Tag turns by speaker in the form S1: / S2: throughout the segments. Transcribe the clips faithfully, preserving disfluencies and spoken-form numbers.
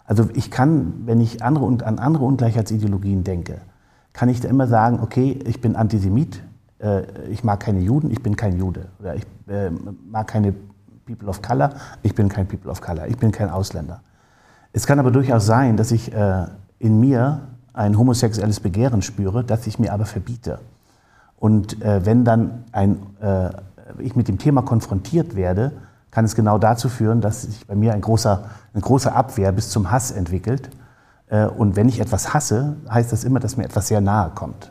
S1: Also ich kann, wenn ich andere, an andere Ungleichheitsideologien denke, kann ich da immer sagen, okay, ich bin Antisemit, äh, ich mag keine Juden, ich bin kein Jude. Oder ich äh, mag keine People of Color, ich bin kein People of Color, ich bin kein Ausländer. Es kann aber durchaus sein, dass ich äh, in mir ein homosexuelles Begehren spüre, das ich mir aber verbiete. Und äh, wenn dann ein, äh, ich mit dem Thema konfrontiert werde, kann es genau dazu führen, dass sich bei mir ein großer, eine große Abwehr bis zum Hass entwickelt. Äh, und wenn ich etwas hasse, heißt das immer, dass mir etwas sehr nahe kommt.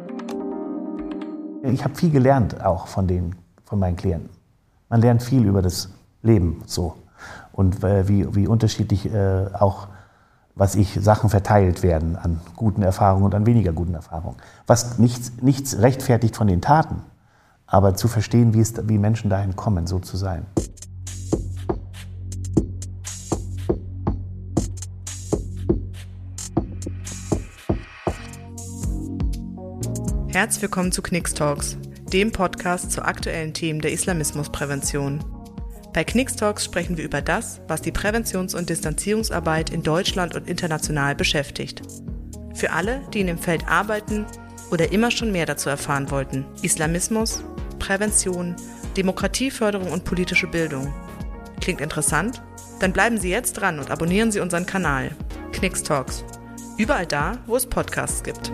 S1: Ich habe viel gelernt auch von, den, von meinen Klienten. Man lernt viel über das Leben so und äh, wie, wie unterschiedlich äh, auch, was ich, Sachen verteilt werden an guten Erfahrungen und an weniger guten Erfahrungen. Was nichts, nichts rechtfertigt von den Taten, aber zu verstehen, wie, es, wie Menschen dahin kommen, so zu sein.
S2: Herzlich willkommen zu Knicks Talks, dem Podcast zu aktuellen Themen der Islamismusprävention. Bei Knicks Talks sprechen wir über das, was die Präventions- und Distanzierungsarbeit in Deutschland und international beschäftigt. Für alle, die in dem Feld arbeiten oder immer schon mehr dazu erfahren wollten: Islamismus, Prävention, Demokratieförderung und politische Bildung. Klingt interessant? Dann bleiben Sie jetzt dran und abonnieren Sie unseren Kanal Knicks Talks. Überall da, wo es Podcasts gibt.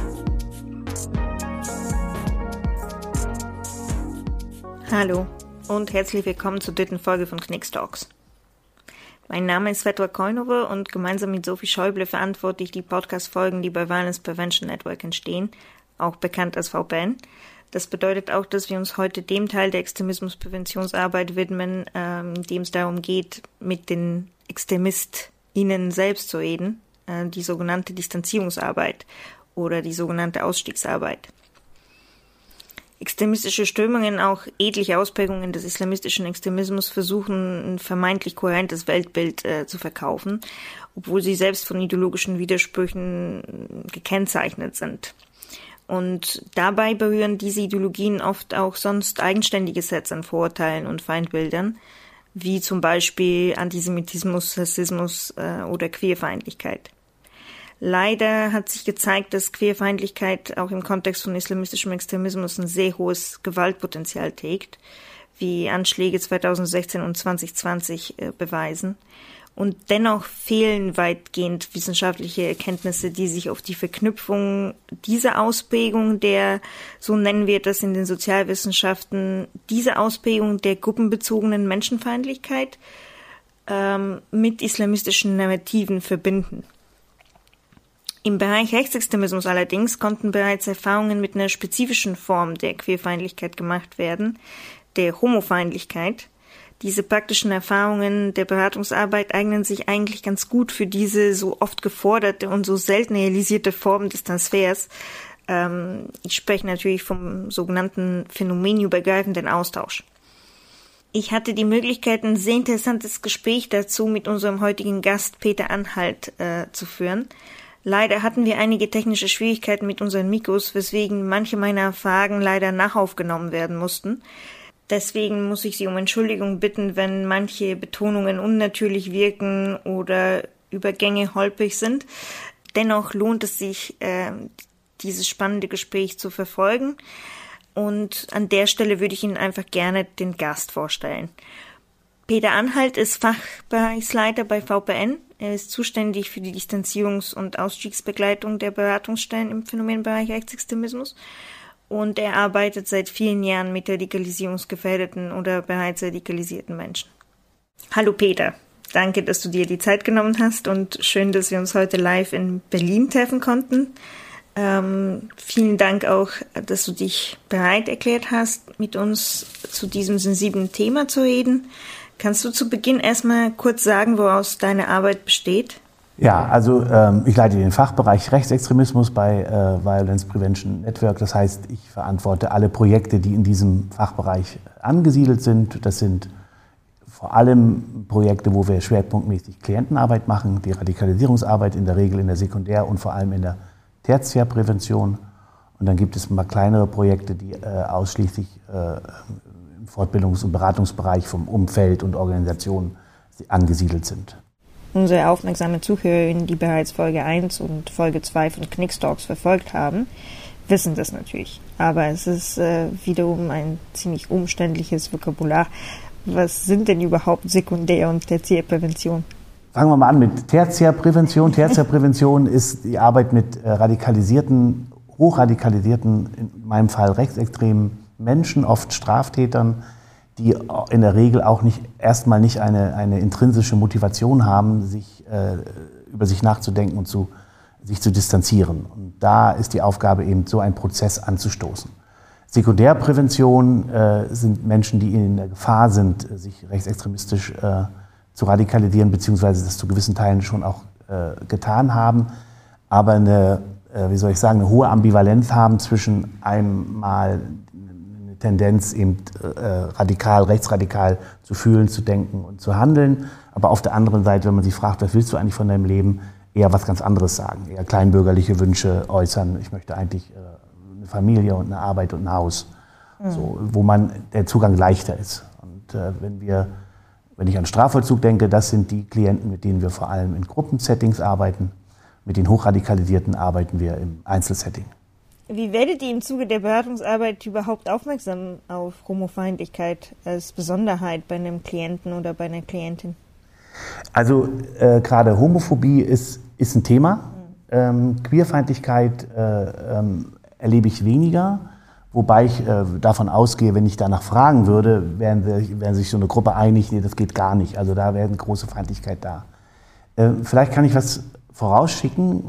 S3: Hallo und herzlich willkommen zur dritten Folge von Knicks Talks. Mein Name ist Svetlana Koinova und gemeinsam mit Sophie Schäuble verantworte ich die Podcast-Folgen, die bei Violence Prevention Network entstehen, auch bekannt als V P N. Das bedeutet auch, dass wir uns heute dem Teil der Extremismuspräventionsarbeit widmen, ähm, in dem es darum geht, mit den ExtremistInnen selbst zu reden, äh, die sogenannte Distanzierungsarbeit oder die sogenannte Ausstiegsarbeit. Extremistische Strömungen, auch etliche Ausprägungen des islamistischen Extremismus, versuchen ein vermeintlich kohärentes Weltbild äh, zu verkaufen, obwohl sie selbst von ideologischen Widersprüchen gekennzeichnet sind. Und dabei berühren diese Ideologien oft auch sonst eigenständige Sets an Vorurteilen und Feindbildern, wie zum Beispiel Antisemitismus, Rassismus äh, oder Queerfeindlichkeit. Leider hat sich gezeigt, dass Queerfeindlichkeit auch im Kontext von islamistischem Extremismus ein sehr hohes Gewaltpotenzial trägt, wie Anschläge zweitausendsechzehn und zwanzig zwanzig äh, beweisen. Und dennoch fehlen weitgehend wissenschaftliche Erkenntnisse, die sich auf die Verknüpfung dieser Ausprägung der, so nennen wir das in den Sozialwissenschaften, diese Ausprägung der gruppenbezogenen Menschenfeindlichkeit ähm, mit islamistischen Narrativen verbinden. Im Bereich Rechtsextremismus allerdings konnten bereits Erfahrungen mit einer spezifischen Form der Queerfeindlichkeit gemacht werden, der Homofeindlichkeit. Diese praktischen Erfahrungen der Beratungsarbeit eignen sich eigentlich ganz gut für diese so oft geforderte und so selten realisierte Form des Transfers. Ähm, ich spreche natürlich vom sogenannten phänomenübergreifenden Austausch. Ich hatte die Möglichkeit, ein sehr interessantes Gespräch dazu mit unserem heutigen Gast Peter Anhalt äh, zu führen. Leider hatten wir einige technische Schwierigkeiten mit unseren Mikros, weswegen manche meiner Fragen leider nachaufgenommen werden mussten. Deswegen muss ich Sie um Entschuldigung bitten, wenn manche Betonungen unnatürlich wirken oder Übergänge holprig sind. Dennoch lohnt es sich, äh, dieses spannende Gespräch zu verfolgen. Und an der Stelle würde ich Ihnen einfach gerne den Gast vorstellen. Peter Anhalt ist Fachbereichsleiter bei V P N. Er ist zuständig für die Distanzierungs- und Ausstiegsbegleitung der Beratungsstellen im Phänomenbereich Rechtsextremismus. Und er arbeitet seit vielen Jahren mit radikalisierungsgefährdeten oder bereits radikalisierten Menschen. Hallo Peter, danke, dass du dir die Zeit genommen hast und schön, dass wir uns heute live in Berlin treffen konnten. Ähm, vielen Dank auch, dass du dich bereit erklärt hast, mit uns zu diesem sensiblen Thema zu reden. Kannst du zu Beginn erstmal kurz sagen, woraus deine Arbeit besteht?
S1: Ja, also ähm, ich leite den Fachbereich Rechtsextremismus bei äh, Violence Prevention Network. Das heißt, ich verantworte alle Projekte, die in diesem Fachbereich angesiedelt sind. Das sind vor allem Projekte, wo wir schwerpunktmäßig Klientenarbeit machen, die Radikalisierungsarbeit in der Regel in der Sekundär- und vor allem in der Tertiärprävention. Und dann gibt es ein paar kleinere Projekte, die äh, ausschließlich äh, im Fortbildungs- und Beratungsbereich vom Umfeld und Organisationen angesiedelt sind.
S3: Unsere aufmerksamen Zuhörerinnen, die bereits Folge eins und Folge zwei von Knickstalks verfolgt haben, wissen das natürlich. Aber es ist äh, wiederum ein ziemlich umständliches Vokabular. Was sind denn überhaupt Sekundär- und Tertiärprävention?
S1: Fangen wir mal an mit Tertiärprävention. Tertiärprävention ist die Arbeit mit äh, radikalisierten, hochradikalisierten, in meinem Fall rechtsextremen Menschen, oft Straftätern, die in der Regel auch nicht erstmal nicht eine, eine intrinsische Motivation haben, sich, äh, über sich nachzudenken und zu, sich zu distanzieren. Und da ist die Aufgabe eben, so einen Prozess anzustoßen. Sekundärprävention äh, sind Menschen, die in der Gefahr sind, sich rechtsextremistisch äh, zu radikalisieren, beziehungsweise das zu gewissen Teilen schon auch äh, getan haben, aber eine, äh, wie soll ich sagen, eine hohe Ambivalenz haben zwischen einmal Tendenz, eben äh, radikal, rechtsradikal zu fühlen, zu denken und zu handeln. Aber auf der anderen Seite, wenn man sich fragt, was willst du eigentlich von deinem Leben, eher was ganz anderes sagen, eher kleinbürgerliche Wünsche äußern. Ich möchte eigentlich äh, eine Familie und eine Arbeit und ein Haus, mhm. so, wo man der Zugang leichter ist. Und äh, wenn wir, wenn ich an Strafvollzug denke, das sind die Klienten, mit denen wir vor allem in Gruppensettings arbeiten. Mit den Hochradikalisierten arbeiten wir im Einzelsetting.
S3: Wie werdet ihr im Zuge der Beratungsarbeit überhaupt aufmerksam auf Homofeindlichkeit als Besonderheit bei einem Klienten oder bei einer Klientin?
S1: Also äh, gerade Homophobie ist, ist ein Thema. Mhm. Ähm, Queerfeindlichkeit äh, ähm, erlebe ich weniger, wobei ich äh, davon ausgehe, wenn ich danach fragen würde, wären, wir, wären sich so eine Gruppe einig, nee, das geht gar nicht. Also da wäre eine große Feindlichkeit da. Äh, vielleicht kann ich was vorausschicken,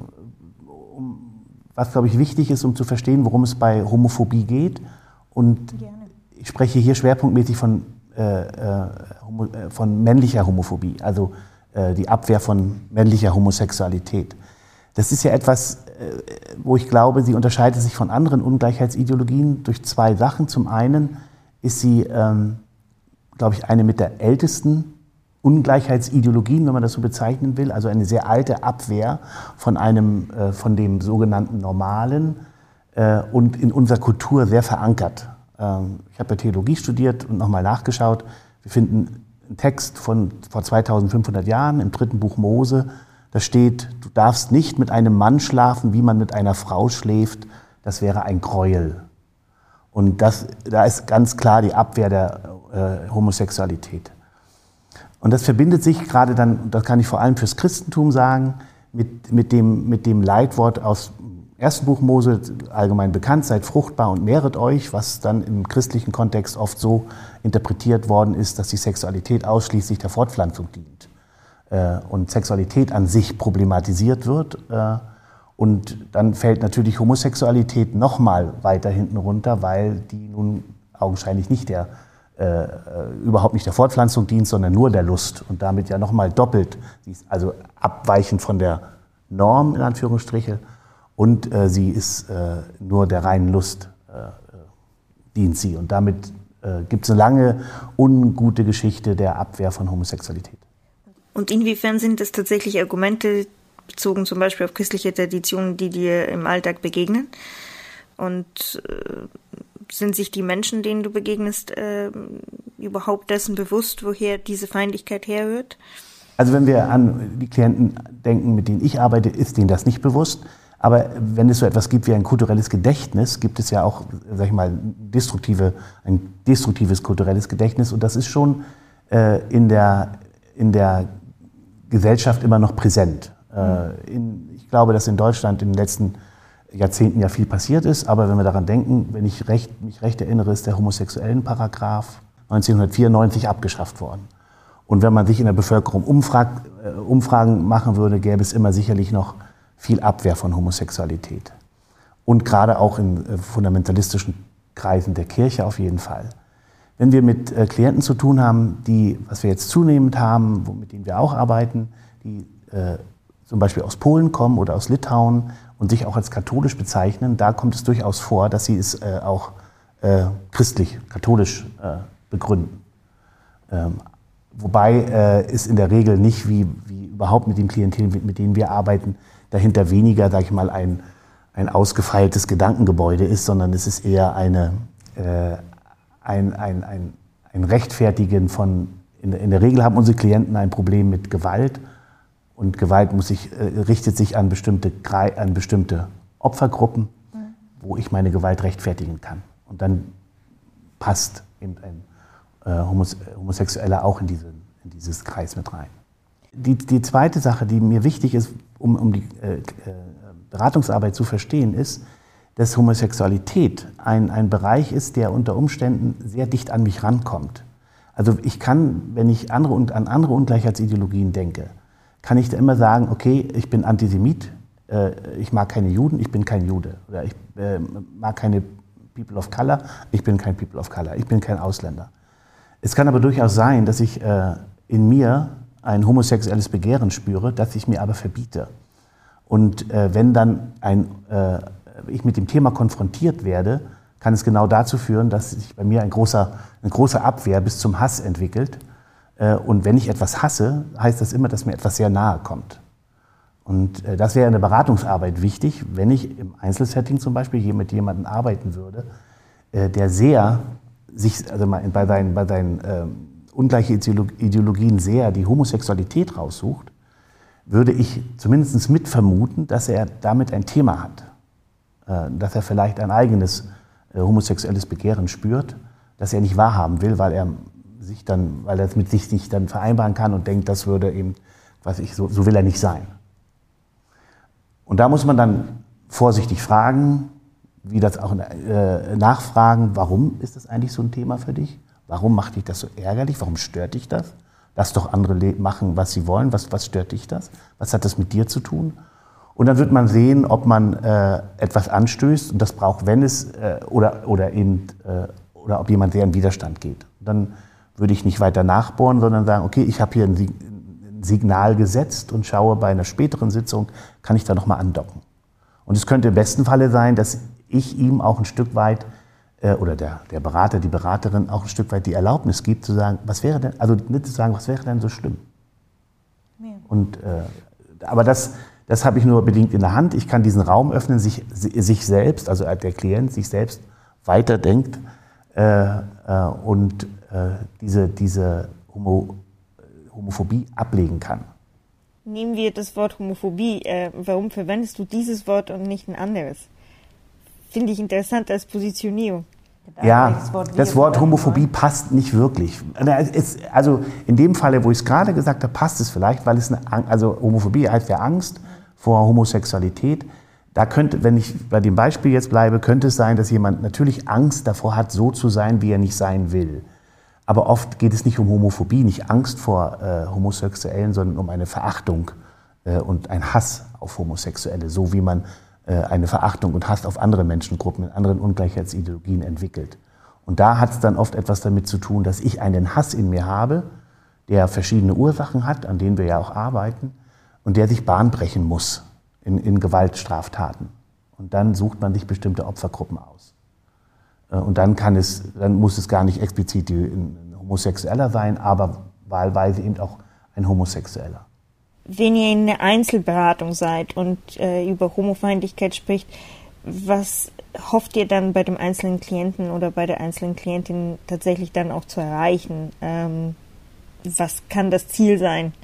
S1: um was, glaube ich, wichtig ist, um zu verstehen, worum es bei Homophobie geht. Und Gerne. Ich spreche hier schwerpunktmäßig von, äh, äh, von männlicher Homophobie, also äh, die Abwehr von männlicher Homosexualität. Das ist ja etwas, äh, wo ich glaube, sie unterscheidet sich von anderen Ungleichheitsideologien durch zwei Sachen. Zum einen ist sie, ähm, glaube ich, eine mit der ältesten Ungleichheitsideologien, wenn man das so bezeichnen will, also eine sehr alte Abwehr von einem, äh, von dem sogenannten Normalen äh, und in unserer Kultur sehr verankert. Ähm, ich habe ja Theologie studiert und nochmal nachgeschaut. Wir finden einen Text von vor zweitausendfünfhundert Jahren im dritten Buch Mose. Da steht, du darfst nicht mit einem Mann schlafen, wie man mit einer Frau schläft. Das wäre ein Gräuel. Und das, da ist ganz klar die Abwehr der äh, Homosexualität. Und das verbindet sich gerade dann, das kann ich vor allem fürs Christentum sagen, mit, mit, dem, mit dem Leitwort aus dem ersten Buch Mose, allgemein bekannt, seid fruchtbar und mehret euch, was dann im christlichen Kontext oft so interpretiert worden ist, dass die Sexualität ausschließlich der Fortpflanzung dient. Äh, und Sexualität an sich problematisiert wird. Äh, und dann fällt natürlich Homosexualität nochmal weiter hinten runter, weil die nun augenscheinlich nicht der Äh, überhaupt nicht der Fortpflanzung dient, sondern nur der Lust und damit ja nochmal doppelt, sie ist also abweichend von der Norm in Anführungsstriche und äh, sie ist äh, nur der reinen Lust äh, dient sie und damit äh, gibt es eine lange ungute Geschichte der Abwehr von Homosexualität.
S3: Und inwiefern sind das tatsächlich Argumente bezogen zum Beispiel auf christliche Traditionen, die dir im Alltag begegnen und äh, sind sich die Menschen, denen du begegnest, äh, überhaupt dessen bewusst, woher diese Feindlichkeit herrührt?
S1: Also wenn wir an die Klienten denken, mit denen ich arbeite, ist denen das nicht bewusst. Aber wenn es so etwas gibt wie ein kulturelles Gedächtnis, gibt es ja auch, sag ich mal, destruktive, ein destruktives kulturelles Gedächtnis. Und das ist schon äh, in der, in der Gesellschaft immer noch präsent. Äh, in, ich glaube, dass in Deutschland in den letzten Jahrzehnten ja viel passiert ist, aber wenn wir daran denken, wenn ich recht, mich recht erinnere, ist der Homosexuellenparagraph neunzehnhundertvierundneunzig abgeschafft worden. Und wenn man sich in der Bevölkerung umfragt, äh, Umfragen machen würde, gäbe es immer sicherlich noch viel Abwehr von Homosexualität. Und gerade auch in äh, fundamentalistischen Kreisen der Kirche auf jeden Fall. Wenn wir mit äh, Klienten zu tun haben, die, was wir jetzt zunehmend haben, wo, mit denen wir auch arbeiten, die äh, zum Beispiel aus Polen kommen oder aus Litauen und sich auch als katholisch bezeichnen, da kommt es durchaus vor, dass sie es äh, auch äh, christlich, katholisch äh, begründen. Ähm, wobei äh, es in der Regel nicht, wie, wie überhaupt mit den Klientel, mit, mit denen wir arbeiten, dahinter weniger, sage ich mal, ein, ein ausgefeiltes Gedankengebäude ist, sondern es ist eher eine, äh, ein, ein, ein, ein Rechtfertigen von, in, in der Regel haben unsere Klienten ein Problem mit Gewalt Und Gewalt muss sich, äh, richtet sich an bestimmte, an bestimmte Opfergruppen, mhm. wo ich meine Gewalt rechtfertigen kann. Und dann passt eben ein äh, Homos Homosexueller auch in, diese, in dieses Kreis mit rein. Die, die zweite Sache, die mir wichtig ist, um, um die äh, Beratungsarbeit zu verstehen, ist, dass Homosexualität ein, ein Bereich ist, der unter Umständen sehr dicht an mich rankommt. Also ich kann, wenn ich andere, an andere Ungleichheitsideologien denke, kann ich da immer sagen, okay, ich bin Antisemit, äh, ich mag keine Juden, ich bin kein Jude. Oder ich äh, mag keine People of Color, ich bin kein People of Color, ich bin kein Ausländer. Es kann aber durchaus sein, dass ich äh, in mir ein homosexuelles Begehren spüre, das ich mir aber verbiete. Und äh, wenn dann ein, äh, ich mit dem Thema konfrontiert werde, kann es genau dazu führen, dass sich bei mir ein großer, eine große Abwehr bis zum Hass entwickelt. Äh, und wenn ich etwas hasse, heißt das immer, dass mir etwas sehr nahe kommt. Und äh, das wäre in der Beratungsarbeit wichtig, wenn ich im Einzelsetting zum Beispiel hier mit jemandem arbeiten würde, äh, der sehr sich, also bei seinen, bei seinen äh, ungleichen Ideologien sehr die Homosexualität raussucht, würde ich zumindest mitvermuten, dass er damit ein Thema hat. Äh, dass er vielleicht ein eigenes äh, homosexuelles Begehren spürt, das er nicht wahrhaben will, weil er sich dann, weil er es mit sich nicht dann vereinbaren kann und denkt, das würde eben, weiß ich, so, so will er nicht sein. Und da muss man dann vorsichtig fragen, wie das auch äh, nachfragen, warum ist das eigentlich so ein Thema für dich? Warum macht dich das so ärgerlich? Warum stört dich das? Lass doch andere machen, was sie wollen. Was, was stört dich das? Was hat das mit dir zu tun? Und dann wird man sehen, ob man äh, etwas anstößt und das braucht, wenn es äh, oder oder eben äh, oder ob jemand sehr in Widerstand geht. Und dann würde ich nicht weiter nachbohren, sondern sagen, okay, ich habe hier ein, ein Signal gesetzt und schaue bei einer späteren Sitzung, kann ich da noch mal andocken. Und es könnte im besten Falle sein, dass ich ihm auch ein Stück weit äh, oder der, der Berater, die Beraterin auch ein Stück weit die Erlaubnis gibt, zu sagen, was wäre denn, also nicht zu sagen, was wäre denn so schlimm? Ja. Und, äh, aber das, das habe ich nur bedingt in der Hand. Ich kann diesen Raum öffnen, sich, sich selbst, also der Klient sich selbst weiterdenkt äh, äh, und äh, diese, diese Homo, Homophobie ablegen kann.
S3: Nehmen wir das Wort Homophobie. Äh, warum verwendest du dieses Wort und nicht ein anderes? Finde ich interessant als Positionierung.
S1: Ja, das Wort, das Wort Homophobie passt nicht wirklich. Es, also in dem Falle, wo ich es gerade gesagt habe, passt es vielleicht, weil es eine, also Homophobie heißt ja Angst vor Homosexualität. Da könnte, wenn ich bei dem Beispiel jetzt bleibe, könnte es sein, dass jemand natürlich Angst davor hat, so zu sein, wie er nicht sein will. Aber oft geht es nicht um Homophobie, nicht Angst vor äh, Homosexuellen, sondern um eine Verachtung äh, und ein Hass auf Homosexuelle, so wie man äh, eine Verachtung und Hass auf andere Menschengruppen in anderen Ungleichheitsideologien entwickelt. Und da hat es dann oft etwas damit zu tun, dass ich einen Hass in mir habe, der verschiedene Ursachen hat, an denen wir ja auch arbeiten, und der sich Bahn brechen muss in, in Gewaltstraftaten. Und dann sucht man sich bestimmte Opfergruppen aus. Und dann kann es, dann muss es gar nicht explizit ein Homosexueller sein, aber wahlweise eben auch ein Homosexueller.
S3: Wenn ihr in einer Einzelberatung seid und äh, über Homofeindlichkeit spricht, was hofft ihr dann bei dem einzelnen Klienten oder bei der einzelnen Klientin tatsächlich dann auch zu erreichen? Ähm, was kann das Ziel sein?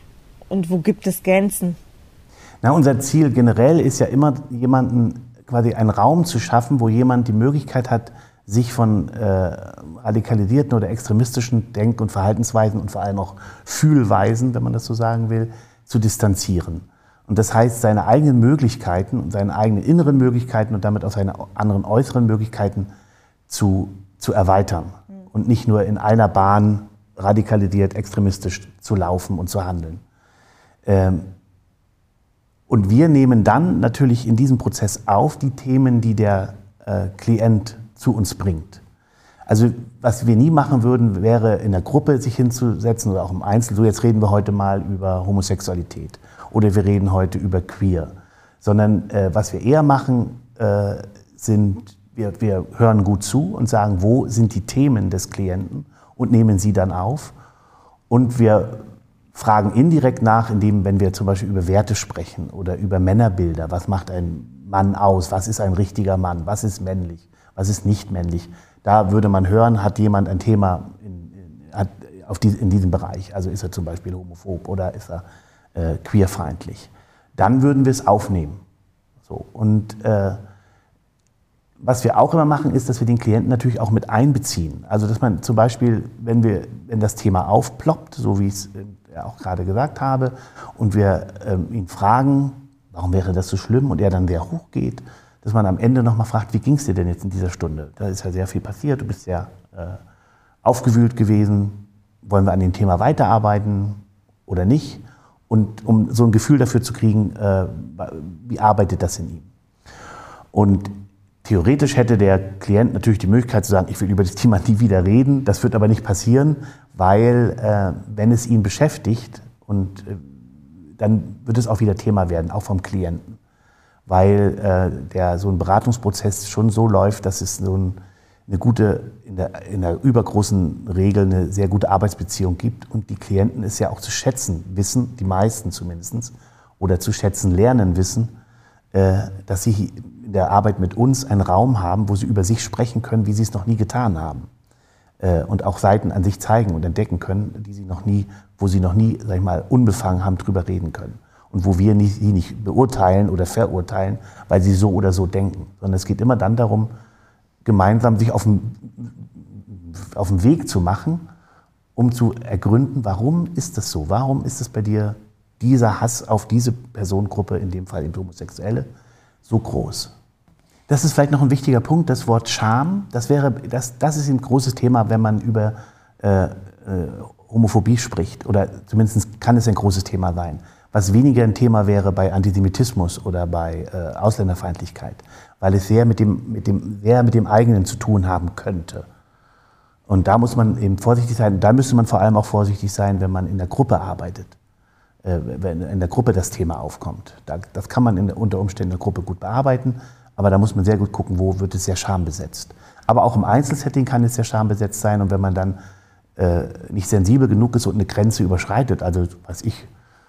S3: Und wo gibt es Grenzen?
S1: Na, unser Ziel generell ist ja immer, jemanden quasi einen Raum zu schaffen, wo jemand die Möglichkeit hat, sich von äh, radikalisierten oder extremistischen Denk- und Verhaltensweisen und vor allem auch Fühlweisen, wenn man das so sagen will, zu distanzieren. Und das heißt, seine eigenen Möglichkeiten und seine eigenen inneren Möglichkeiten und damit auch seine anderen äußeren Möglichkeiten zu, zu erweitern. Mhm. Und nicht nur in einer Bahn radikalisiert, extremistisch zu laufen und zu handeln. Ähm, Und wir nehmen dann natürlich in diesem Prozess auf die Themen, die der äh, Klient zu uns bringt. Also was wir nie machen würden, wäre in der Gruppe sich hinzusetzen oder auch im Einzel. So, jetzt reden wir heute mal über Homosexualität oder wir reden heute über Queer. Sondern äh, was wir eher machen, äh, sind, wir, wir hören gut zu und sagen, wo sind die Themen des Klienten und nehmen sie dann auf. Und wir fragen indirekt nach, indem, wenn wir zum Beispiel über Werte sprechen oder über Männerbilder, was macht ein Mann aus, was ist ein richtiger Mann, was ist männlich, was ist nicht männlich. Da würde man hören, hat jemand ein Thema in, in, hat auf die, in diesem Bereich, also ist er zum Beispiel homophob oder ist er äh, queerfeindlich. Dann würden wir es aufnehmen. So, und äh, was wir auch immer machen, ist, dass wir den Klienten natürlich auch mit einbeziehen. Also dass man zum Beispiel, wenn, wir, wenn das Thema aufploppt, so wie ich es äh, auch gerade gesagt habe, und wir ähm, ihn fragen, warum wäre das so schlimm, und er dann sehr hoch geht, dass man am Ende nochmal fragt, wie ging es dir denn jetzt in dieser Stunde? Da ist ja sehr viel passiert, du bist sehr äh, aufgewühlt gewesen, wollen wir an dem Thema weiterarbeiten oder nicht? Und um so ein Gefühl dafür zu kriegen, äh, wie arbeitet das in ihm? Und theoretisch hätte der Klient natürlich die Möglichkeit zu sagen, ich will über das Thema nie wieder reden. Das wird aber nicht passieren, weil äh, wenn es ihn beschäftigt, und äh, dann wird es auch wieder Thema werden, auch vom Klienten. Weil äh, der, so ein Beratungsprozess schon so läuft, dass es so ein, eine gute, in der, in der übergroßen Regel eine sehr gute Arbeitsbeziehung gibt. Und die Klienten es ja auch zu schätzen wissen, die meisten zumindest, oder zu schätzen lernen wissen, äh, dass sie in der Arbeit mit uns einen Raum haben, wo sie über sich sprechen können, wie sie es noch nie getan haben. Äh, und auch Seiten an sich zeigen und entdecken können, die sie noch nie, wo sie noch nie, sag ich mal, unbefangen haben, drüber reden können. Und wo wir nicht, sie nicht beurteilen oder verurteilen, weil sie so oder so denken. Sondern es geht immer dann darum, gemeinsam sich auf den, auf den Weg zu machen, um zu ergründen, warum ist das so? Warum ist es bei dir, dieser Hass auf diese Personengruppe, in dem Fall eben Homosexuelle, so groß? Das ist vielleicht noch ein wichtiger Punkt, das Wort Scham. Das, wäre, das, das ist ein großes Thema, wenn man über äh, äh, Homophobie spricht. Oder zumindest kann es ein großes Thema sein. Was weniger ein Thema wäre bei Antisemitismus oder bei äh, Ausländerfeindlichkeit, weil es sehr mit dem, mit, dem, sehr mit dem eigenen zu tun haben könnte. Und da muss man eben vorsichtig sein. Da müsste man vor allem auch vorsichtig sein, wenn man in der Gruppe arbeitet, äh, wenn in der Gruppe das Thema aufkommt. Da, das kann man in, unter Umständen in der Gruppe gut bearbeiten, aber da muss man sehr gut gucken, wo wird es sehr schambesetzt. Aber auch im Einzelsetting kann es sehr schambesetzt sein, und wenn man dann äh, nicht sensibel genug ist und eine Grenze überschreitet, also was ich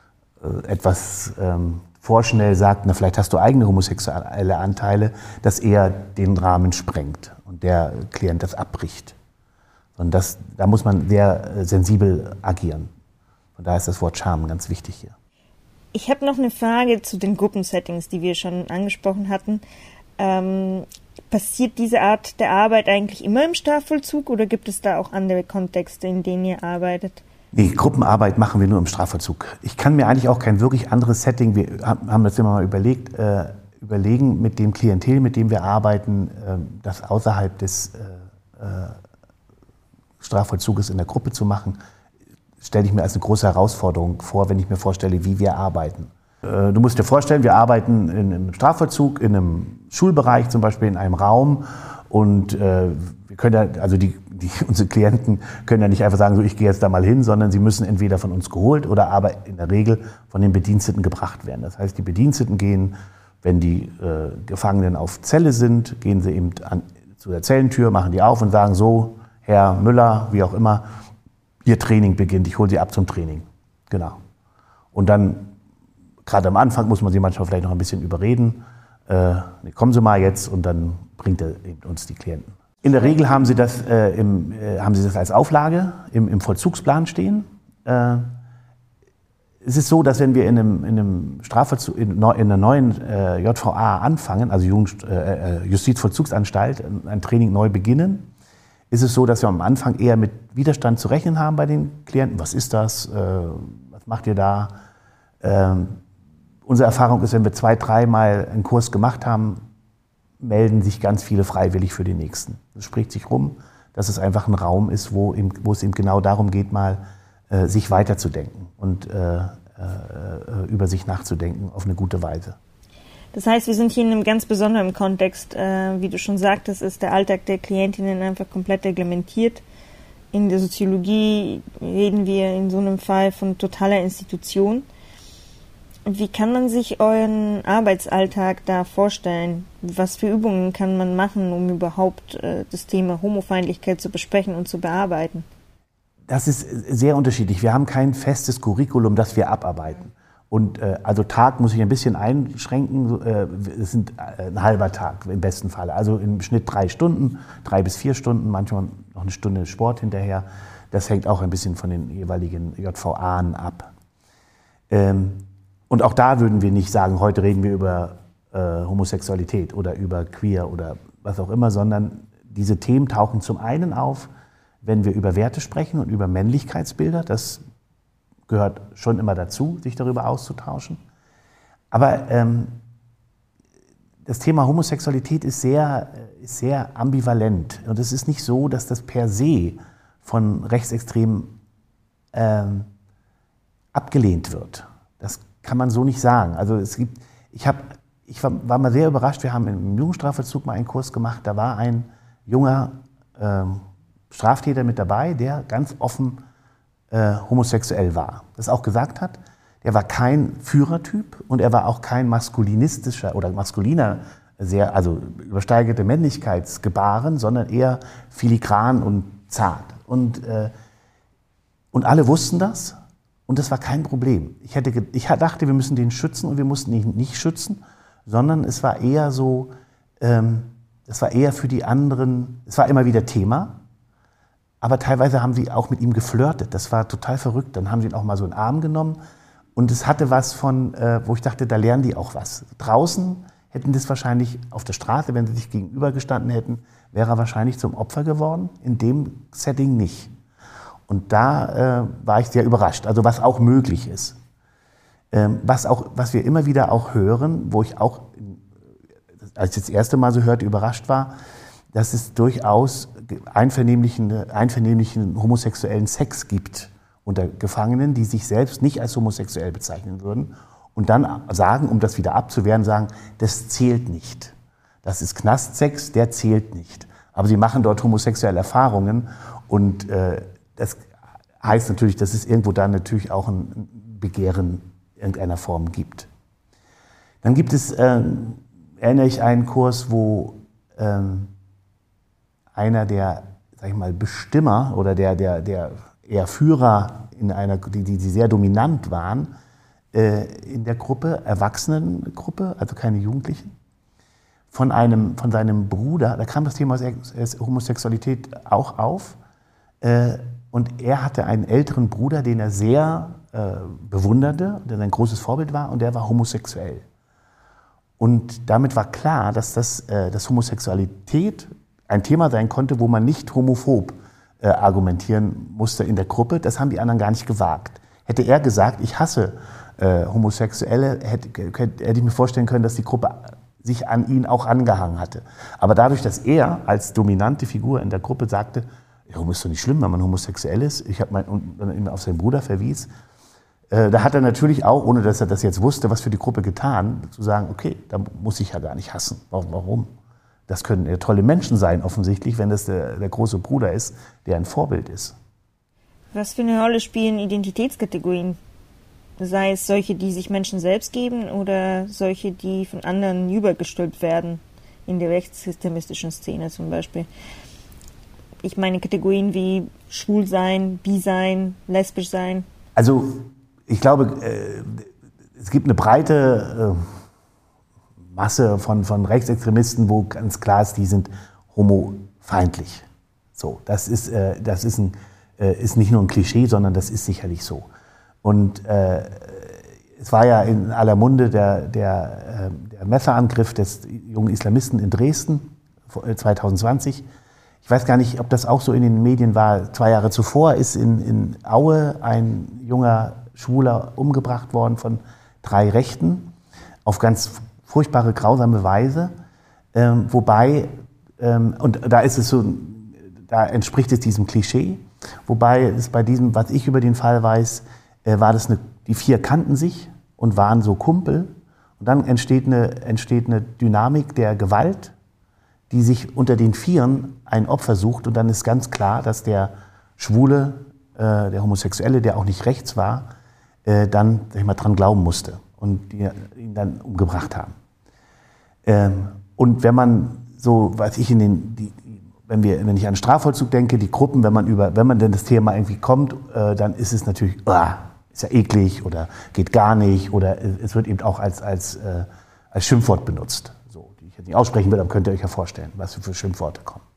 S1: etwas ähm, vorschnell sagt, na, vielleicht hast du eigene homosexuelle Anteile, das eher den Rahmen sprengt und der Klient das abbricht. Und das, da muss man sehr äh, sensibel agieren. Und da ist das Wort Scham ganz wichtig hier.
S3: Ich habe noch eine Frage zu den Gruppensettings, die wir schon angesprochen hatten. Ähm, passiert diese Art der Arbeit eigentlich immer im Strafvollzug, oder gibt es da auch andere Kontexte, in denen ihr arbeitet?
S1: Nee, Gruppenarbeit machen wir nur im Strafvollzug. Ich kann mir eigentlich auch kein wirklich anderes Setting, wir haben das immer mal überlegt, äh, überlegen mit dem Klientel, mit dem wir arbeiten, äh, das außerhalb des äh, Strafvollzuges in der Gruppe zu machen, stelle ich mir als eine große Herausforderung vor, wenn ich mir vorstelle, wie wir arbeiten. Äh, du musst dir vorstellen, wir arbeiten in einem Strafvollzug, in einem Schulbereich zum Beispiel, in einem Raum, und äh, wir können ja, also die, die, unsere Klienten können ja nicht einfach sagen, so, ich gehe jetzt da mal hin, sondern sie müssen entweder von uns geholt oder aber in der Regel von den Bediensteten gebracht werden. Das heißt, die Bediensteten gehen, wenn die äh, Gefangenen auf Zelle sind, gehen sie eben an, zu der Zellentür, machen die auf und sagen, so, Herr Müller, wie auch immer, Ihr Training beginnt, ich hole Sie ab zum Training. Genau. Und dann, gerade am Anfang, muss man sie manchmal vielleicht noch ein bisschen überreden. Äh, kommen Sie mal jetzt, und dann bringt er eben uns die Klienten. In der Regel haben Sie das, äh, im, äh, haben Sie das als Auflage im, im Vollzugsplan stehen. Äh, es ist so, dass wenn wir in einem, in einem Strafvollzug, in, in einer neuen äh, J V A anfangen, also Jugend, äh, Justizvollzugsanstalt, ein Training neu beginnen, ist es so, dass wir am Anfang eher mit Widerstand zu rechnen haben bei den Klienten. Was ist das? Äh, was macht ihr da? Ähm, unsere Erfahrung ist, wenn wir zwei, dreimal einen Kurs gemacht haben, melden sich ganz viele freiwillig für den nächsten. Es spricht sich rum, dass es einfach ein Raum ist, wo, eben, wo es eben genau darum geht, mal äh, sich weiterzudenken und äh, äh, über sich nachzudenken auf eine gute Weise.
S3: Das heißt, wir sind hier in einem ganz besonderen Kontext. Äh, wie du schon sagtest, ist der Alltag der Klientinnen einfach komplett reglementiert. In der Soziologie reden wir in so einem Fall von totaler Institution. Wie kann man sich euren Arbeitsalltag da vorstellen? Was für Übungen kann man machen, um überhaupt äh, das Thema Homofeindlichkeit zu besprechen und zu bearbeiten?
S1: Das ist sehr unterschiedlich. Wir haben kein festes Curriculum, das wir abarbeiten. Und äh, also Tag muss ich ein bisschen einschränken. Äh, es sind äh, ein halber Tag im besten Fall. Also im Schnitt drei Stunden, drei bis vier Stunden, manchmal noch eine Stunde Sport hinterher. Das hängt auch ein bisschen von den jeweiligen J V A ab. Ähm, und auch da würden wir nicht sagen, heute reden wir über äh, Homosexualität oder über Queer oder was auch immer, sondern diese Themen tauchen zum einen auf, wenn wir über Werte sprechen und über Männlichkeitsbilder. Das gehört schon immer dazu, sich darüber auszutauschen. Aber ähm, das Thema Homosexualität ist sehr, ist sehr ambivalent. Und es ist nicht so, dass das per se von Rechtsextremen ähm, abgelehnt wird. Das kann man so nicht sagen. Also es gibt, ich, hab, ich war, war mal sehr überrascht, wir haben im Jugendstrafvollzug mal einen Kurs gemacht, da war ein junger ähm, Straftäter mit dabei, der ganz offen äh, homosexuell war. Das auch gesagt hat, er war kein Führertyp und er war auch kein maskulinistischer oder maskuliner, sehr, also übersteigerte Männlichkeitsgebaren, sondern eher filigran und zart. Und, äh, und alle wussten das und das war kein Problem. Ich, hätte, ich dachte, wir müssen den schützen und wir mussten ihn nicht schützen, sondern es war eher so, ähm, es war eher für die anderen, es war immer wieder Thema. Aber teilweise haben sie auch mit ihm geflirtet. Das war total verrückt. Dann haben sie ihn auch mal so in den Arm genommen. Und es hatte was von, äh, wo ich dachte, da lernen die auch was. Draußen hätten das wahrscheinlich auf der Straße, wenn sie sich gegenübergestanden hätten, wäre er wahrscheinlich zum Opfer geworden. In dem Setting nicht. Und da äh, war ich sehr überrascht. Also was auch möglich ist. Ähm, was, auch, was wir immer wieder auch hören, wo ich auch, als ich das erste Mal so hörte, überrascht war, dass es durchaus einvernehmlichen, einvernehmlichen homosexuellen Sex gibt unter Gefangenen, die sich selbst nicht als homosexuell bezeichnen würden und dann sagen, um das wieder abzuwehren, sagen, das zählt nicht. Das ist Knastsex, der zählt nicht. Aber sie machen dort homosexuelle Erfahrungen und äh, das heißt natürlich, dass es irgendwo dann natürlich auch ein Begehren in irgendeiner Form gibt. Dann gibt es, äh, erinnere ich, einen Kurs, wo ähm, einer der, sag ich mal, Bestimmer oder der, der, der eher Führer, in einer, die, die sehr dominant waren, äh, in der Gruppe, Erwachsenengruppe, also keine Jugendlichen, von, einem, von seinem Bruder, da kam das Thema Homosexualität auch auf, äh, und er hatte einen älteren Bruder, den er sehr äh, bewunderte, der sein großes Vorbild war, und der war homosexuell. Und damit war klar, dass, das, äh, dass Homosexualität ein Thema sein konnte, wo man nicht homophob äh, argumentieren musste in der Gruppe. Das haben die anderen gar nicht gewagt. Hätte er gesagt, ich hasse äh, Homosexuelle, hätte, hätte ich mir vorstellen können, dass die Gruppe sich an ihn auch angehangen hatte. Aber dadurch, dass er als dominante Figur in der Gruppe sagte, ja, ist doch nicht schlimm, wenn man homosexuell ist, ich habe mein, und dann ihn auf seinen Bruder verwies, äh, da hat er natürlich auch, ohne dass er das jetzt wusste, was für die Gruppe getan, zu sagen, okay, da muss ich ja gar nicht hassen. Warum? Das können ja tolle Menschen sein, offensichtlich, wenn das der, der große Bruder ist, der ein Vorbild ist.
S3: Was für eine Rolle spielen Identitätskategorien? Sei es solche, die sich Menschen selbst geben oder solche, die von anderen übergestülpt werden, in der rechtssystemistischen Szene zum Beispiel. Ich meine Kategorien wie schwul sein, bi sein, lesbisch sein.
S1: Also ich glaube, äh, es gibt eine breite äh, Masse von, von Rechtsextremisten, wo ganz klar ist, die sind homofeindlich. So, das ist, äh, das ist, ein, äh, ist nicht nur ein Klischee, sondern das ist sicherlich so. Und äh, es war ja in aller Munde der, der, äh, der Messerangriff des jungen Islamisten in Dresden zwanzig zwanzig. Ich weiß gar nicht, ob das auch so in den Medien war. Zwei Jahre zuvor ist in, in Aue ein junger Schwuler umgebracht worden von drei Rechten auf ganz furchtbare, grausame Weise. Ähm, wobei, ähm, und da ist es so, da entspricht es diesem Klischee. Wobei es bei diesem, was ich über den Fall weiß, äh, war das eine, die vier kannten sich und waren so Kumpel. Und dann entsteht eine, entsteht eine Dynamik der Gewalt, die sich unter den Vieren ein Opfer sucht. Und dann ist ganz klar, dass der Schwule, äh, der Homosexuelle, der auch nicht rechts war, äh, dann, sag ich mal, dran glauben musste und die ihn dann umgebracht haben. Ähm, und wenn man so, weiß ich, in den, die, wenn wir, wenn ich an Strafvollzug denke, die Gruppen, wenn man über, wenn man denn das Thema irgendwie kommt, äh, dann ist es natürlich, uh, ist ja eklig oder geht gar nicht oder es wird eben auch als, als, äh, als Schimpfwort benutzt. Ich jetzt nicht aussprechen will, aber könnt ihr euch ja vorstellen, was für Schimpfworte kommen.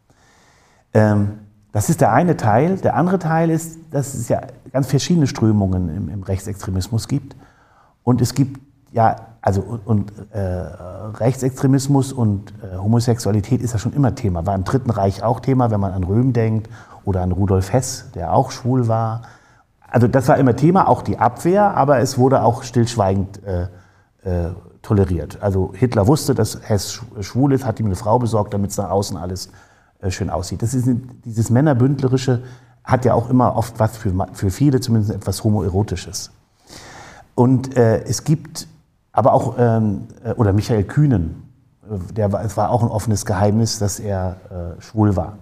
S1: Ähm, das ist der eine Teil. Der andere Teil ist, dass es ja ganz verschiedene Strömungen im, im Rechtsextremismus gibt. Und es gibt ja, also und äh, Rechtsextremismus und äh, Homosexualität ist ja schon immer Thema. War im Dritten Reich auch Thema, wenn man an Röhm denkt oder an Rudolf Hess, der auch schwul war. Also das war immer Thema, auch die Abwehr, aber es wurde auch stillschweigend äh, äh, toleriert. Also Hitler wusste, dass Hess schwul ist, hat ihm eine Frau besorgt, damit es nach außen alles äh, schön aussieht. Das ist dieses Männerbündlerische hat ja auch immer oft was für, für viele, zumindest etwas Homoerotisches. Und äh, es gibt aber auch, ähm, oder Michael Kühnen, der war, es war auch ein offenes Geheimnis, dass er äh, schwul war.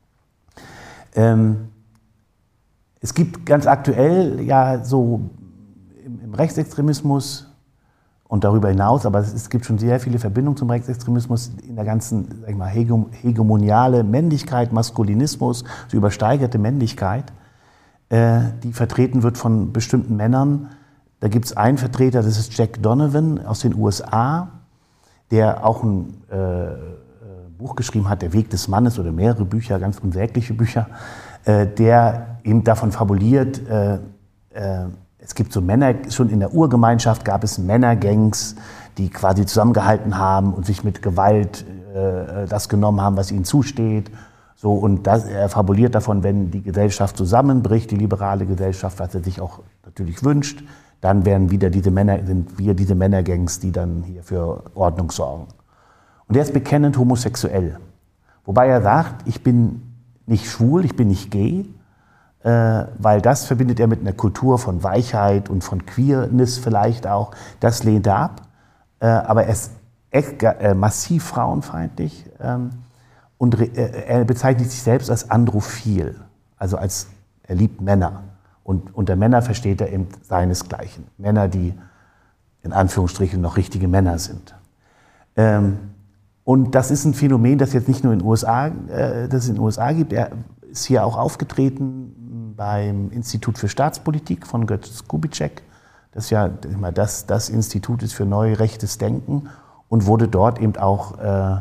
S1: Ähm, es gibt ganz aktuell ja so im, im Rechtsextremismus und darüber hinaus, aber es, es gibt schon sehr viele Verbindungen zum Rechtsextremismus in der ganzen, sag ich mal, hegemoniale Männlichkeit, Maskulinismus, so übersteigerte Männlichkeit, äh, die vertreten wird von bestimmten Männern. Da gibt es einen Vertreter, das ist Jack Donovan aus den U S A, der auch ein äh, Buch geschrieben hat, Der Weg des Mannes, oder mehrere Bücher, ganz unsägliche Bücher, äh, der eben davon fabuliert, äh, äh, es gibt so Männer, schon in der Urgemeinschaft gab es Männergangs, die quasi zusammengehalten haben und sich mit Gewalt äh, das genommen haben, was ihnen zusteht. So, und das, er fabuliert davon, wenn die Gesellschaft zusammenbricht, die liberale Gesellschaft, was er sich auch natürlich wünscht, dann werden wieder diese Männer, sind wir diese Männergangs, die dann hier für Ordnung sorgen. Und er ist bekennend homosexuell. Wobei er sagt, ich bin nicht schwul, ich bin nicht gay, äh, weil das verbindet er mit einer Kultur von Weichheit und von Queerness vielleicht auch. Das lehnt er ab. Äh, aber er ist echt, äh, massiv frauenfeindlich. Ähm, und äh, er bezeichnet sich selbst als androphil, also als er liebt Männer. Und unter Männer versteht er eben seinesgleichen. Männer, die in Anführungsstrichen noch richtige Männer sind. Ähm, und das ist ein Phänomen, das jetzt nicht nur in den U S A, äh, das es in den U S A gibt. Er ist hier auch aufgetreten beim Institut für Staatspolitik von Götz Kubitschek. Das ja das, das Institut ist für neuerechtes Denken und wurde dort eben auch äh,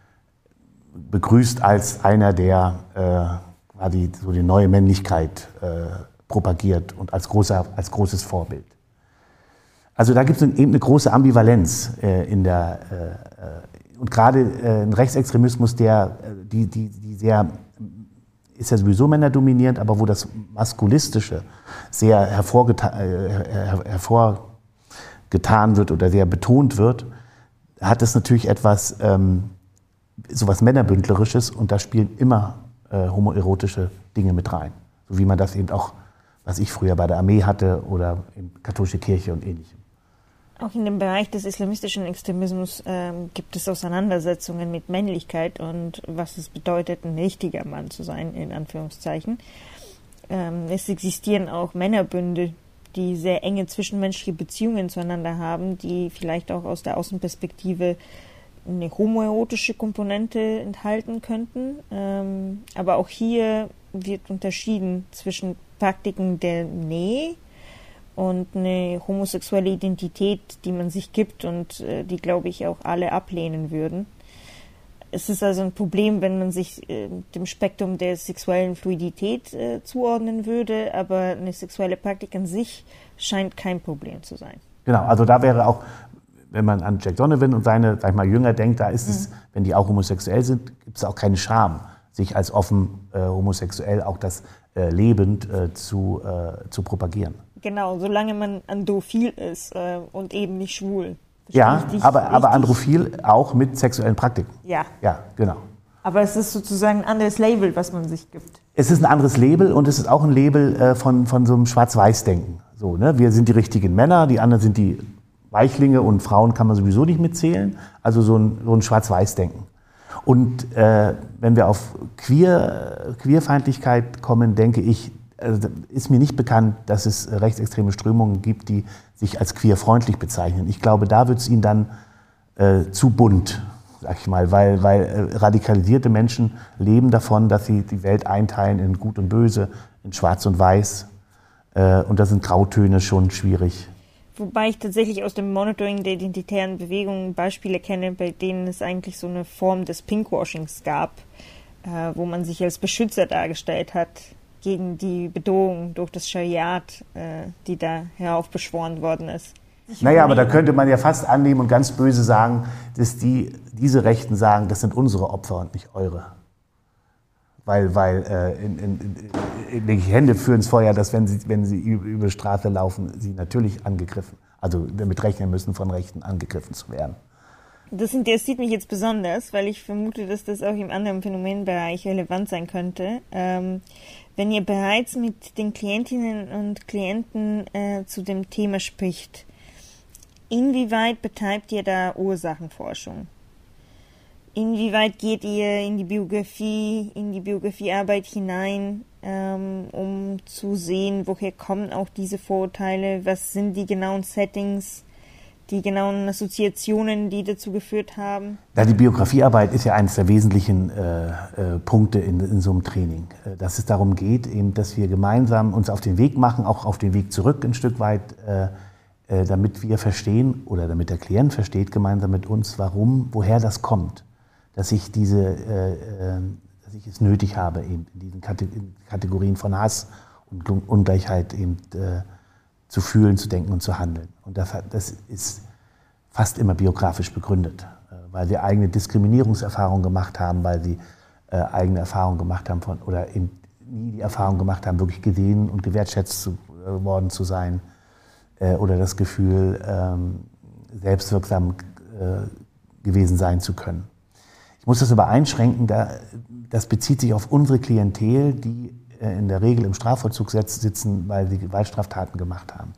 S1: begrüßt als einer, der äh, quasi so die neue Männlichkeit äh, propagiert und als, großer, als großes Vorbild. Also da gibt es eben eine große Ambivalenz äh, in der, äh, und gerade äh, ein Rechtsextremismus, der, die, die, die sehr, ist ja sowieso männerdominierend, aber wo das Maskulistische sehr hervorgeta- äh, her- hervorgetan wird oder sehr betont wird, hat es natürlich etwas, ähm, sowas Männerbündlerisches und da spielen immer äh, homoerotische Dinge mit rein. So wie man das eben auch, was ich früher bei der Armee hatte oder in katholische Kirche und Ähnlichem.
S3: Auch in dem Bereich des islamistischen Extremismus ähm, gibt es Auseinandersetzungen mit Männlichkeit und was es bedeutet, ein richtiger Mann zu sein, in Anführungszeichen. Ähm, es existieren auch Männerbünde, die sehr enge zwischenmenschliche Beziehungen zueinander haben, die vielleicht auch aus der Außenperspektive eine homoerotische Komponente enthalten könnten. Ähm, aber auch hier wird unterschieden zwischen Praktiken der Nähe und eine homosexuelle Identität, die man sich gibt und äh, die, glaube ich, auch alle ablehnen würden. Es ist also ein Problem, wenn man sich äh, dem Spektrum der sexuellen Fluidität äh, zuordnen würde, aber eine sexuelle Praktik an sich scheint kein Problem zu sein.
S1: Genau, also da wäre auch, wenn man an Jack Donovan und seine, sag ich mal, Jünger denkt, da ist mhm. es, wenn die auch homosexuell sind, gibt es auch keine Scham, sich als offen äh, homosexuell auch das äh, lebend äh, zu, äh, zu propagieren.
S3: Genau, solange man androphil ist äh, und eben nicht schwul.
S1: Ja, aber, aber androphil auch mit sexuellen Praktiken.
S3: Ja.
S1: Ja, genau.
S3: Aber es ist sozusagen ein anderes Label, was man sich gibt.
S1: Es ist ein anderes Label und es ist auch ein Label äh, von, von so einem Schwarz-Weiß-Denken. So, ne? Wir sind die richtigen Männer, die anderen sind die Weichlinge und Frauen kann man sowieso nicht mitzählen. Also so ein, so ein Schwarz-Weiß-Denken. Und äh, wenn wir auf Queer, Queerfeindlichkeit kommen, denke ich, also ist mir nicht bekannt, dass es rechtsextreme Strömungen gibt, die sich als queerfreundlich bezeichnen. Ich glaube, da wird es ihnen dann äh, zu bunt, sag ich mal, weil, weil äh, radikalisierte Menschen leben davon, dass sie die Welt einteilen in Gut und Böse, in Schwarz und Weiß. Äh, und da sind Grautöne schon schwierig.
S3: Wobei ich tatsächlich aus dem Monitoring der identitären Bewegungen Beispiele kenne, bei denen es eigentlich so eine Form des Pinkwashings gab, äh, wo man sich als Beschützer dargestellt hat gegen die Bedrohung durch das Schariat, äh, die da heraufbeschworen worden ist.
S1: Naja, aber da könnte man ja fast annehmen und ganz böse sagen, dass die, diese Rechten sagen, das sind unsere Opfer und nicht eure. Weil, weil äh, in, in, in, in, die Hände führen es vorher, dass wenn sie, wenn sie über die Straße laufen, sie natürlich angegriffen, also damit rechnen müssen, von Rechten angegriffen zu werden.
S3: Das interessiert mich jetzt besonders, weil ich vermute, dass das auch im anderen Phänomenbereich relevant sein könnte. Ähm, wenn ihr bereits mit den Klientinnen und Klienten äh, zu dem Thema spricht, inwieweit betreibt ihr da Ursachenforschung? Inwieweit geht ihr in die Biografie, in die Biografiearbeit hinein, ähm, um zu sehen, woher kommen auch diese Vorurteile, was sind die genauen Settings, die genauen Assoziationen, die dazu geführt haben?
S1: Ja, die Biografiearbeit ist ja eines der wesentlichen äh, äh, Punkte in, in so einem Training. Äh, dass es darum geht, eben, dass wir gemeinsam uns auf den Weg machen, auch auf den Weg zurück ein Stück weit, äh, äh, damit wir verstehen oder damit der Klient versteht gemeinsam mit uns, warum, woher das kommt, dass ich diese, äh, äh, dass ich es nötig habe, eben in diesen Kategorien von Hass und Ungleichheit eben äh, zu fühlen, zu denken und zu handeln. Und das, hat, das ist fast immer biografisch begründet, weil wir eigene Diskriminierungserfahrungen gemacht haben, weil sie äh, eigene Erfahrungen gemacht haben von, oder eben nie die Erfahrung gemacht haben, wirklich gesehen und gewertschätzt zu, äh, worden zu sein, äh, oder das Gefühl, ähm, selbstwirksam äh, gewesen sein zu können. Ich muss das aber einschränken, da, das bezieht sich auf unsere Klientel, die in der Regel im Strafvollzug sitzen, weil sie Gewaltstraftaten gemacht haben.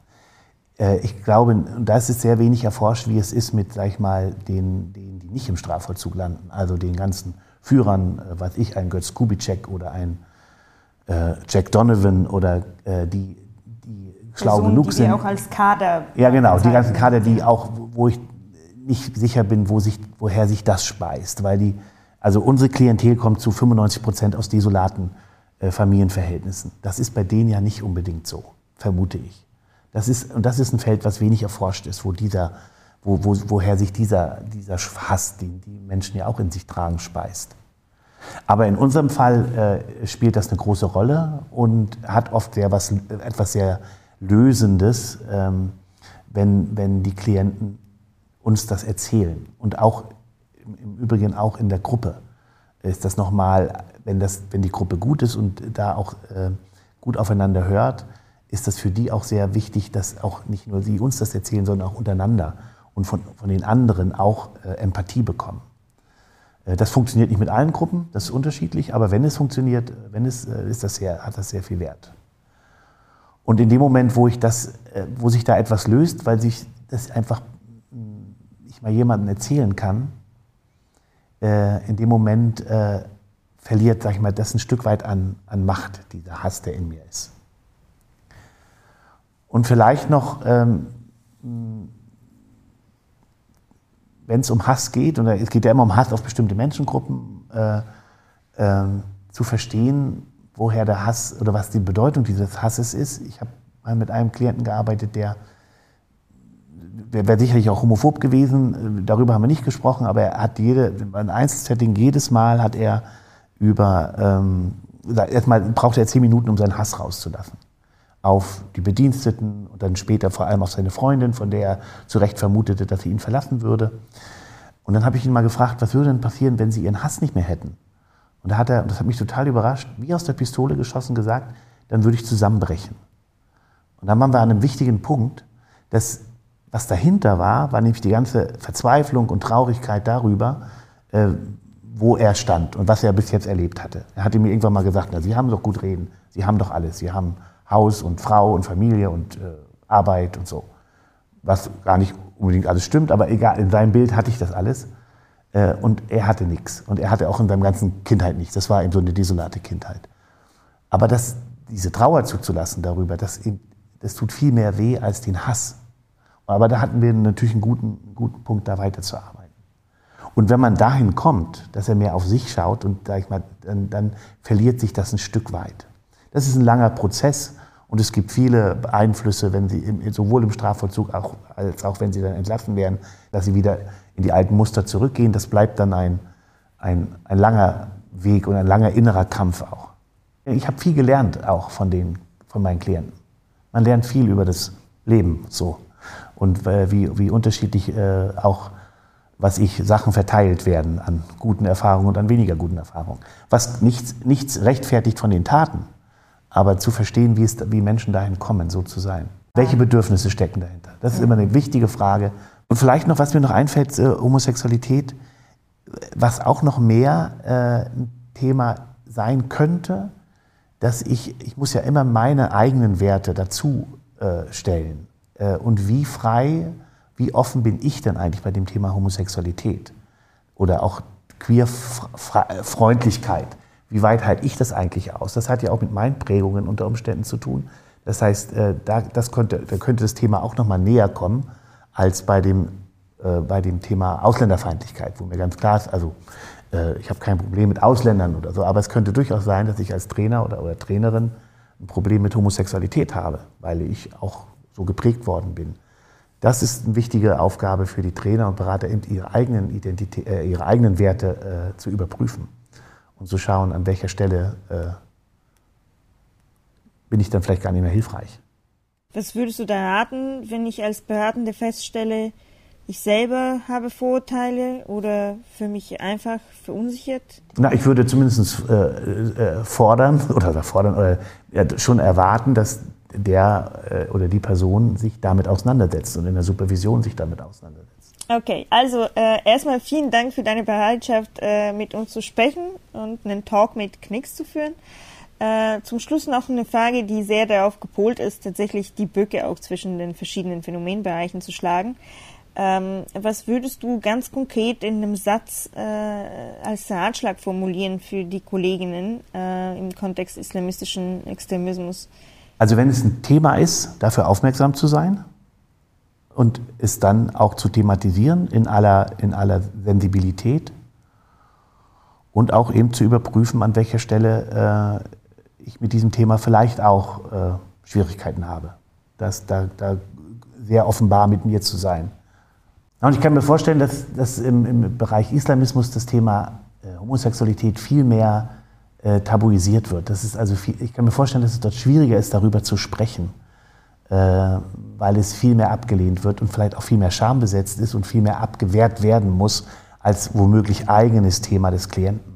S1: Ich glaube, und da ist es sehr wenig erforscht, wie es ist mit, sag ich mal, den, denen, die nicht im Strafvollzug landen, also den ganzen Führern, was ich, ein Götz Kubitschek oder ein äh, Jack Donovan oder äh, die, die schlau
S3: Personen,
S1: genug
S3: die
S1: sind.
S3: Die auch als Kader.
S1: Ja, genau, die ganzen Kader, die auch, wo ich nicht sicher bin, wo sich, woher sich das speist, weil die, also unsere Klientel kommt zu fünfundneunzig Prozent aus desolaten Familienverhältnissen. Das ist bei denen ja nicht unbedingt so, vermute ich. Das ist, und das ist ein Feld, was wenig erforscht ist, wo dieser, wo, wo, woher sich dieser, dieser Hass, den die Menschen ja auch in sich tragen, speist. Aber in unserem Fall äh, spielt das eine große Rolle und hat oft sehr was, etwas sehr Lösendes, ähm, wenn, wenn die Klienten uns das erzählen. Und auch im, im Übrigen auch in der Gruppe ist das nochmal, wenn, das, wenn die Gruppe gut ist und da auch äh, gut aufeinander hört, ist das für die auch sehr wichtig, dass auch nicht nur sie uns das erzählen, sondern auch untereinander und von, von den anderen auch äh, Empathie bekommen. Äh, das funktioniert nicht mit allen Gruppen, das ist unterschiedlich, aber wenn es funktioniert, wenn es, äh, ist das sehr, hat das sehr viel Wert. Und in dem Moment, wo, ich das, äh, wo sich da etwas löst, weil sich das einfach ich mal jemandem erzählen kann, äh, in dem Moment äh, verliert, sag ich mal, das ein Stück weit an, an Macht, dieser Hass, der in mir ist. Und vielleicht noch, ähm, wenn es um Hass geht, und es geht ja immer um Hass auf bestimmte Menschengruppen, äh, äh, zu verstehen, woher der Hass oder was die Bedeutung dieses Hasses ist. Ich habe mal mit einem Klienten gearbeitet, der Der wäre sicherlich auch homophob gewesen, darüber haben wir nicht gesprochen, aber er hat jede, in Einzelsetting jedes Mal hat er über, ähm, erstmal brauchte er zehn Minuten, um seinen Hass rauszulassen. Auf die Bediensteten und dann später vor allem auf seine Freundin, von der er zu Recht vermutete, dass sie ihn verlassen würde. Und dann habe ich ihn mal gefragt, was würde denn passieren, wenn sie ihren Hass nicht mehr hätten? Und da hat er, und das hat mich total überrascht, wie aus der Pistole geschossen gesagt, dann würde ich zusammenbrechen. Und dann waren wir an einem wichtigen Punkt, dass was dahinter war, war nämlich die ganze Verzweiflung und Traurigkeit darüber, äh, wo er stand und was er bis jetzt erlebt hatte. Er hatte mir irgendwann mal gesagt, na, Sie haben doch gut reden, Sie haben doch alles, Sie haben Haus und Frau und Familie und äh, Arbeit und so. Was gar nicht unbedingt alles stimmt, aber egal, in seinem Bild hatte ich das alles. Äh, und er hatte nichts. Und er hatte auch in seiner ganzen Kindheit nichts. Das war eben so eine desolate Kindheit. Aber das, diese Trauer zuzulassen darüber, das, das tut viel mehr weh als den Hass. Aber da hatten wir natürlich einen guten, guten Punkt, da weiterzuarbeiten. Und wenn man dahin kommt, dass er mehr auf sich schaut, und sag ich mal, dann, dann verliert sich das ein Stück weit. Das ist ein langer Prozess und es gibt viele Einflüsse, wenn sie im, sowohl im Strafvollzug auch, als auch wenn sie dann entlassen werden, dass sie wieder in die alten Muster zurückgehen. Das bleibt dann ein, ein, ein langer Weg und ein langer innerer Kampf auch. Ich habe viel gelernt auch von, den, von meinen Klienten. Man lernt viel über das Leben so. und äh, wie, wie unterschiedlich äh, auch, was ich, Sachen verteilt werden an guten Erfahrungen und an weniger guten Erfahrungen. Was nichts, nichts rechtfertigt von den Taten, aber zu verstehen, wie, es, wie Menschen dahin kommen, so zu sein. Welche Bedürfnisse stecken dahinter? Das ist immer eine wichtige Frage. Und vielleicht noch, was mir noch einfällt, äh, Homosexualität, was auch noch mehr äh, ein Thema sein könnte, dass ich, ich muss ja immer meine eigenen Werte dazu äh, stellen. Äh, und wie frei, wie offen bin ich denn eigentlich bei dem Thema Homosexualität? Oder auch Queer-Freundlichkeit. Wie weit halte ich das eigentlich aus? Das hat ja auch mit meinen Prägungen unter Umständen zu tun. Das heißt, äh, da, das könnte, da könnte das Thema auch noch mal näher kommen, als bei dem, äh, bei dem Thema Ausländerfeindlichkeit, wo mir ganz klar ist, also äh, ich habe kein Problem mit Ausländern oder so, aber es könnte durchaus sein, dass ich als Trainer oder, oder Trainerin ein Problem mit Homosexualität habe, weil ich auch so geprägt worden bin. Das ist eine wichtige Aufgabe für die Trainer und Berater, eben ihre eigenen, Identität, äh, ihre eigenen Werte äh, zu überprüfen und zu schauen, an welcher Stelle äh, bin ich dann vielleicht gar nicht mehr hilfreich.
S3: Was würdest du da raten, wenn ich als Beratende feststelle, ich selber habe Vorurteile oder für mich einfach verunsichert?
S1: Na, ich würde zumindest äh, äh, fordern oder fordern oder ja, schon erwarten, dass der äh, oder die Person sich damit auseinandersetzt und in der Supervision sich damit auseinandersetzt.
S3: Okay, also äh, erstmal vielen Dank für deine Bereitschaft, äh, mit uns zu sprechen und einen Talk mit Knicks zu führen. Äh, zum Schluss noch eine Frage, die sehr darauf gepolt ist, tatsächlich die Brücke auch zwischen den verschiedenen Phänomenbereichen zu schlagen. Ähm, was würdest du ganz konkret in einem Satz äh, als Ratschlag formulieren für die Kolleginnen äh, im Kontext islamistischen Extremismus?
S1: Also wenn es ein Thema ist, dafür aufmerksam zu sein und es dann auch zu thematisieren in aller, in aller Sensibilität und auch eben zu überprüfen, an welcher Stelle äh, ich mit diesem Thema vielleicht auch äh, Schwierigkeiten habe. Das, da, da sehr offenbar mit mir zu sein. Und ich kann mir vorstellen, dass, dass im, im Bereich Islamismus das Thema äh, Homosexualität viel mehr äh, tabuisiert wird. Das ist also viel, ich kann mir vorstellen, dass es dort schwieriger ist, darüber zu sprechen, äh, weil es viel mehr abgelehnt wird und vielleicht auch viel mehr schambesetzt ist und viel mehr abgewehrt werden muss, als womöglich eigenes Thema des Klienten.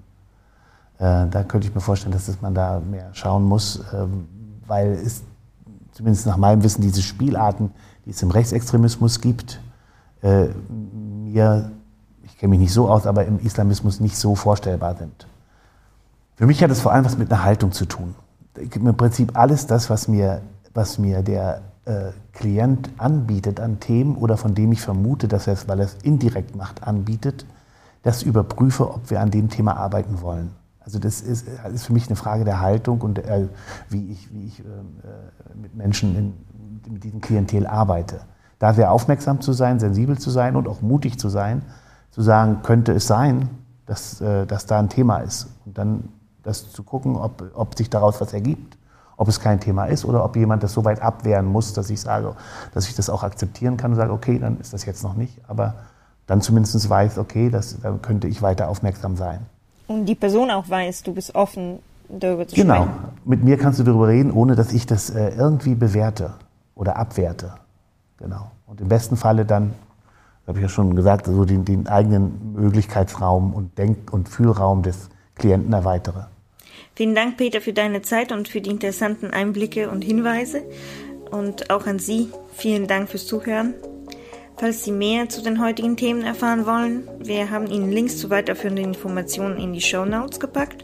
S1: Äh, da könnte ich mir vorstellen, dass das man da mehr schauen muss, äh, weil es zumindest nach meinem Wissen diese Spielarten, die es im Rechtsextremismus gibt, äh, mir, ich kenne mich nicht so aus, aber im Islamismus nicht so vorstellbar sind. Für mich hat es vor allem was mit einer Haltung zu tun. Im Prinzip alles das, was mir, was mir der äh, Klient anbietet an Themen oder von dem ich vermute, dass er es, weil er es indirekt macht, anbietet, das überprüfe, ob wir an dem Thema arbeiten wollen. Also das ist, ist für mich eine Frage der Haltung und äh, wie ich, wie ich äh, mit Menschen, in, mit diesem Klientel arbeite. Da sehr aufmerksam zu sein, sensibel zu sein und auch mutig zu sein, zu sagen, könnte es sein, dass, äh, dass da ein Thema ist. Und dann das zu gucken, ob, ob sich daraus was ergibt, ob es kein Thema ist oder ob jemand das so weit abwehren muss, dass ich sage, dass ich das auch akzeptieren kann und sage, okay, dann ist das jetzt noch nicht, aber dann zumindest weiß, okay, das, dann könnte ich weiter aufmerksam sein.
S3: Und die Person auch weiß, du bist offen, darüber zu
S1: genau.
S3: sprechen.
S1: Genau, mit mir kannst du darüber reden, ohne dass ich das äh, irgendwie bewerte oder abwerte. Genau. Und im besten Falle dann, habe ich ja schon gesagt, also den, den eigenen Möglichkeitsraum und Denk- und Fühlraum des Klienten erweitere.
S3: Vielen Dank, Peter, für deine Zeit und für die interessanten Einblicke und Hinweise. Und auch an Sie vielen Dank fürs Zuhören. Falls Sie mehr zu den heutigen Themen erfahren wollen, wir haben Ihnen Links zu weiterführenden Informationen in die Shownotes gepackt.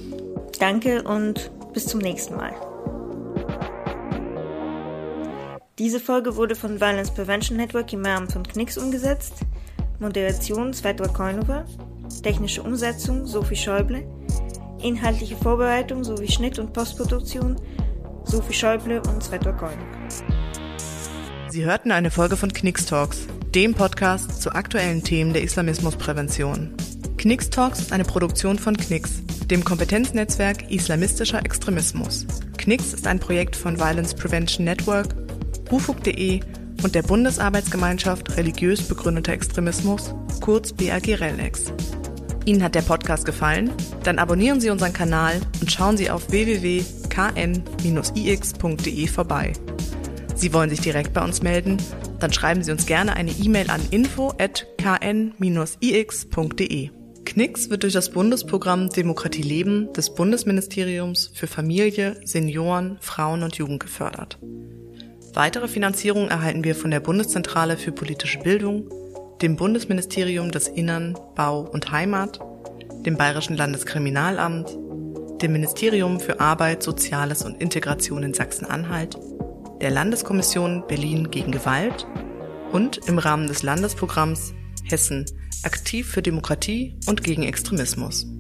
S3: Danke und bis zum nächsten Mal. Diese Folge wurde von Violence Prevention Network im Rahmen von Knicks umgesetzt. Moderation Svetlana Koinova, technische Umsetzung Sophie Schäuble, inhaltliche Vorbereitung sowie Schnitt und Postproduktion Sophie Schäuble und Svetlana Koinova.
S2: Sie hörten eine Folge von Knicks Talks, dem Podcast zu aktuellen Themen der Islamismusprävention. Knicks Talks ist eine Produktion von Knicks, dem Kompetenznetzwerk Islamistischer Extremismus. Knicks ist ein Projekt von Violence Prevention Network, bufug punkt de und der Bundesarbeitsgemeinschaft Religiös begründeter Extremismus, kurz B A G RELEX. Ihnen hat der Podcast gefallen? Dann abonnieren Sie unseren Kanal und schauen Sie auf w w w punkt k n dash i x punkt de vorbei. Sie wollen sich direkt bei uns melden? Dann schreiben Sie uns gerne eine E-Mail an info at k n dash i x punkt d e. Knicks wird durch das Bundesprogramm Demokratie leben des Bundesministeriums für Familie, Senioren, Frauen und Jugend gefördert. Weitere Finanzierung erhalten wir von der Bundeszentrale für politische Bildung, dem Bundesministerium des Innern, Bau und Heimat, dem Bayerischen Landeskriminalamt, dem Ministerium für Arbeit, Soziales und Integration in Sachsen-Anhalt, der Landeskommission Berlin gegen Gewalt und im Rahmen des Landesprogramms Hessen aktiv für Demokratie und gegen Extremismus.